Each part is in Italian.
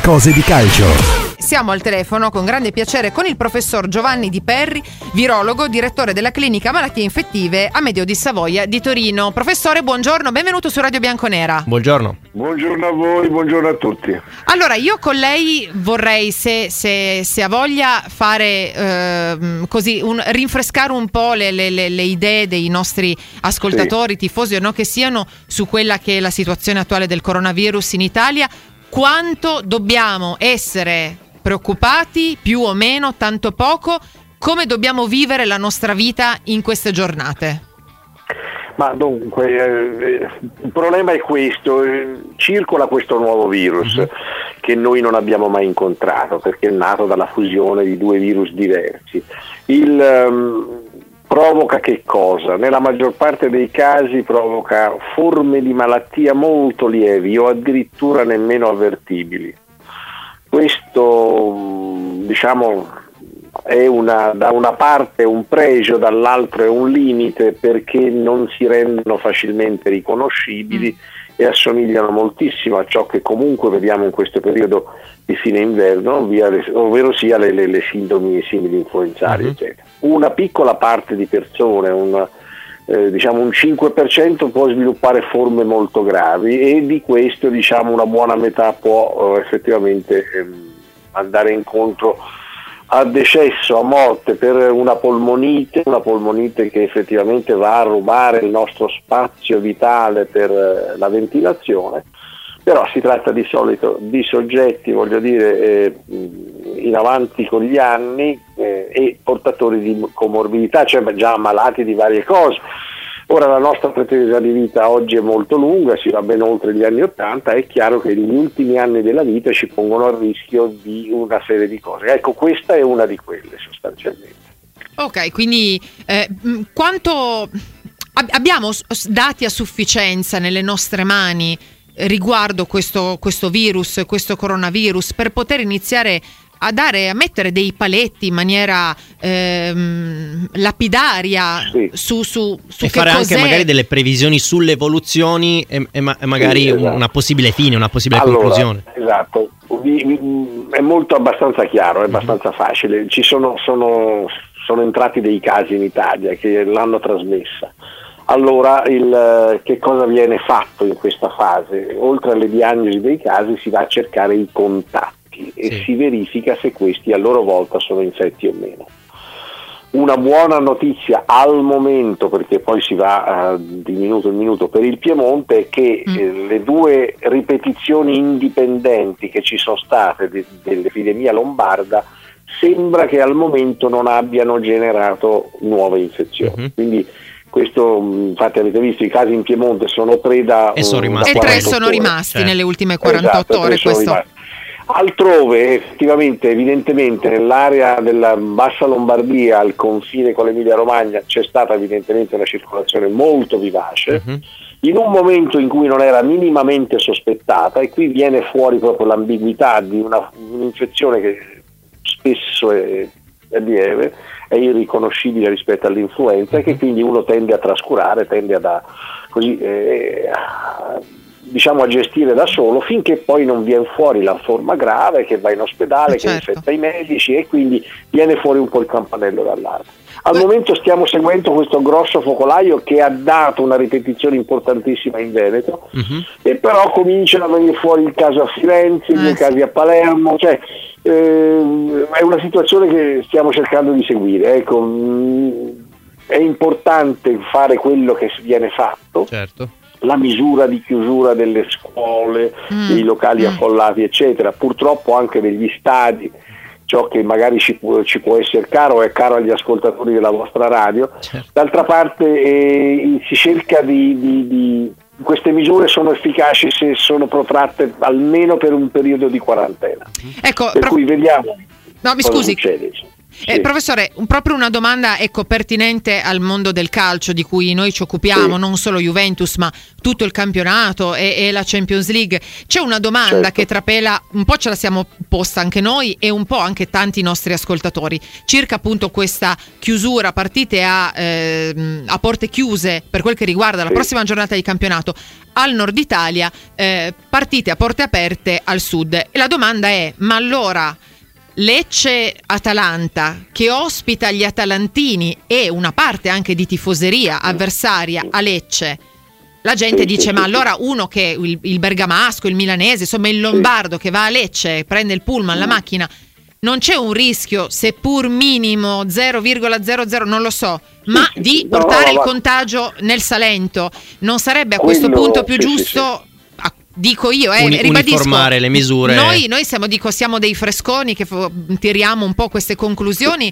cose di calcio. Siamo al telefono con grande piacere con il professor Giovanni Di Perri, virologo, direttore della clinica malattie infettive Amedeo di Savoia di Torino. Professore, buongiorno, benvenuto su Radio Bianconera. Buongiorno. Buongiorno a voi, buongiorno a tutti. Allora, io con lei vorrei, se ha voglia, fare rinfrescare un po' le idee dei nostri ascoltatori, tifosi o no che siano, su quella che è la situazione attuale del coronavirus in Italia. Quanto dobbiamo essere preoccupati, più o meno, tanto poco? Come dobbiamo vivere la nostra vita in queste giornate? Ma dunque, il problema è questo: circola questo nuovo virus che noi non abbiamo mai incontrato, perché è nato dalla fusione di due virus diversi. Provoca che cosa? Nella maggior parte dei casi provoca forme di malattia molto lievi o addirittura nemmeno avvertibili. Questo, è da una parte un pregio, dall'altro è un limite, perché non si rendono facilmente riconoscibili e assomigliano moltissimo a ciò che comunque vediamo in questo periodo di fine inverno, ovvero sia le sindromi simili influenzali, eccetera. Una piccola parte di persone, un 5% può sviluppare forme molto gravi, e di questo una buona metà può effettivamente andare incontro a decesso, a morte per una polmonite che effettivamente va a rubare il nostro spazio vitale per la ventilazione. Però si tratta di solito di soggetti, in avanti con gli anni e portatori di comorbidità, cioè già ammalati di varie cose. Ora, la nostra pretesa di vita oggi è molto lunga, si va ben oltre gli anni 80, è chiaro che gli ultimi anni della vita ci pongono a rischio di una serie di cose. Ecco, questa è una di quelle sostanzialmente. Ok, quindi quanto abbiamo dati a sufficienza nelle nostre mani riguardo questo virus, questo coronavirus, per poter iniziare a mettere dei paletti in maniera lapidaria su e che fare cos'è. Anche magari delle previsioni sulle evoluzioni e magari esatto. una possibile fine, una possibile conclusione. Esatto, è abbastanza chiaro, è abbastanza facile. Ci sono entrati dei casi in Italia che l'hanno trasmessa. Allora, che cosa viene fatto in questa fase? Oltre alle diagnosi dei casi si va a cercare i contatti e si verifica se questi a loro volta sono infetti o meno. Una buona notizia al momento, perché poi si va di minuto in minuto per il Piemonte, è che le due ripetizioni indipendenti che ci sono state dell'epidemia lombarda sembra che al momento non abbiano generato nuove infezioni. Quindi questo, infatti, avete visto i casi in Piemonte sono 3 e 3 sono rimasti nelle ultime 48 ore. Altrove, effettivamente, evidentemente, nell'area della Bassa Lombardia, al confine con l'Emilia Romagna, c'è stata evidentemente una circolazione molto vivace, in un momento in cui non era minimamente sospettata, e qui viene fuori proprio l'ambiguità di un'infezione che spesso è lieve, è irriconoscibile rispetto all'influenza, e che quindi uno tende a trascurare, tende a gestire da solo, finché poi non viene fuori la forma grave che va in ospedale, che infetta i medici, e quindi viene fuori un po' il campanello d'allarme. Al momento stiamo seguendo questo grosso focolaio che ha dato una ripetizione importantissima in Veneto, e però cominciano a venire fuori il caso a Firenze, due casi a Palermo, è una situazione che stiamo cercando di seguire. Ecco, è importante fare quello che viene fatto. Certo. La misura di chiusura delle scuole, dei locali affollati, eccetera, purtroppo anche degli stadi, ciò che magari ci può essere caro, è caro agli ascoltatori della vostra radio. Certo. D'altra parte si cerca queste misure sono efficaci se sono protratte almeno per un periodo di quarantena. Ecco, per cui vediamo cosa succede. Professore, proprio una domanda pertinente al mondo del calcio di cui noi ci occupiamo, non solo Juventus ma tutto il campionato e la Champions League. C'è una domanda che trapela, un po' ce la siamo posta anche noi e un po' anche tanti nostri ascoltatori, circa appunto questa chiusura, partite a porte chiuse per quel che riguarda la prossima giornata di campionato al nord Italia, partite a porte aperte al sud. E la domanda è: ma allora Lecce-Atalanta, che ospita gli atalantini e una parte anche di tifoseria avversaria a Lecce, la gente dice ma allora uno che il bergamasco, il milanese, insomma il lombardo che va a Lecce, prende il pullman, la macchina, non c'è un rischio, seppur minimo 0,00, non lo so, ma di portare il contagio nel Salento? Non sarebbe a questo punto più giusto, dico io, ribadisco, uniformare le misure? Noi siamo dei fresconi che tiriamo un po' queste conclusioni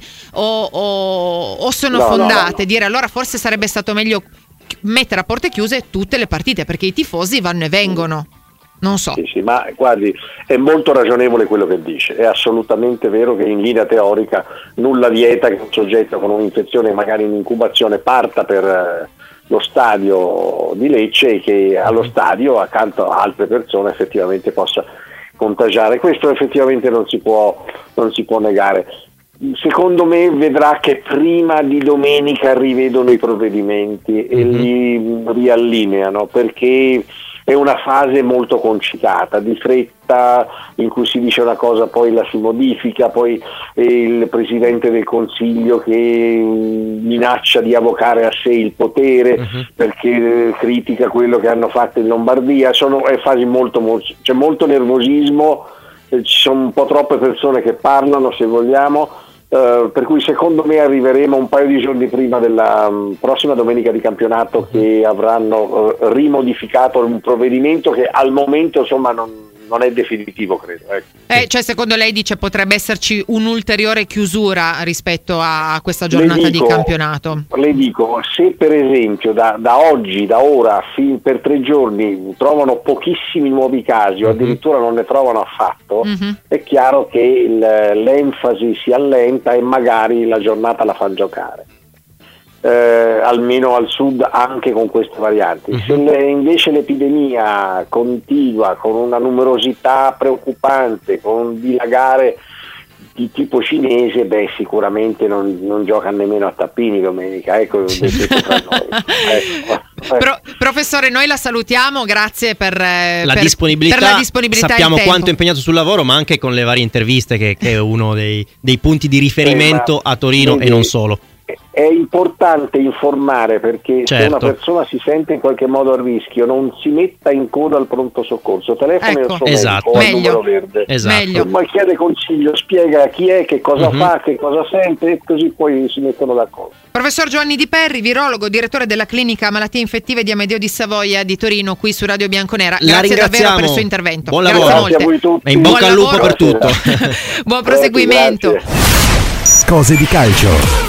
o sono fondate? No. Dire allora forse sarebbe stato meglio mettere a porte chiuse tutte le partite, perché i tifosi vanno e vengono. Non so. Sì, ma guardi, è molto ragionevole quello che dice, è assolutamente vero che in linea teorica nulla vieta che un soggetto con un'infezione magari in incubazione parta per lo stadio di Lecce e che allo stadio accanto a altre persone effettivamente possa contagiare. Questo effettivamente non si può negare. Secondo me vedrà che prima di domenica rivedono i provvedimenti e li riallineano, perché è una fase molto concitata, di fretta, in cui si dice una cosa poi la si modifica, poi il Presidente del Consiglio che minaccia di avocare a sé il potere perché critica quello che hanno fatto in Lombardia. È fasi c'è molto nervosismo, ci sono un po' troppe persone che parlano, se vogliamo, per cui secondo me arriveremo un paio di giorni prima della prossima domenica di campionato che avranno rimodificato un provvedimento che al momento insomma non è definitivo, credo. Cioè secondo lei dice potrebbe esserci un'ulteriore chiusura rispetto a questa giornata di campionato? Le dico, se per esempio da ora per 3 giorni trovano pochissimi nuovi casi o addirittura non ne trovano affatto, è chiaro che l'enfasi si allenta e magari la giornata la fa giocare. Almeno al sud anche con queste varianti. Se invece l'epidemia continua con una numerosità preoccupante, con un dilagare di tipo cinese, sicuramente non gioca nemmeno a tappini domenica, tra noi. Professore, noi la salutiamo, grazie per la disponibilità. Sappiamo quanto è impegnato sul lavoro, ma anche con le varie interviste che è uno dei punti di riferimento a Torino e non solo. È importante informare, perché se una persona si sente in qualche modo a rischio non si metta in coda al pronto soccorso, telefono al suo medico o al numero verde, poi chiede consiglio, spiega chi è, che cosa fa, che cosa sente, e così poi si mettono d'accordo. Professor Giovanni Di Perri, virologo, direttore della clinica malattie infettive di Amedeo di Savoia di Torino, qui su Radio Bianconera. Grazie davvero per il suo intervento. Buon lavoro. Grazie a voi tutti. E in bocca al lupo per tutto. Buon proseguimento. Cose di calcio.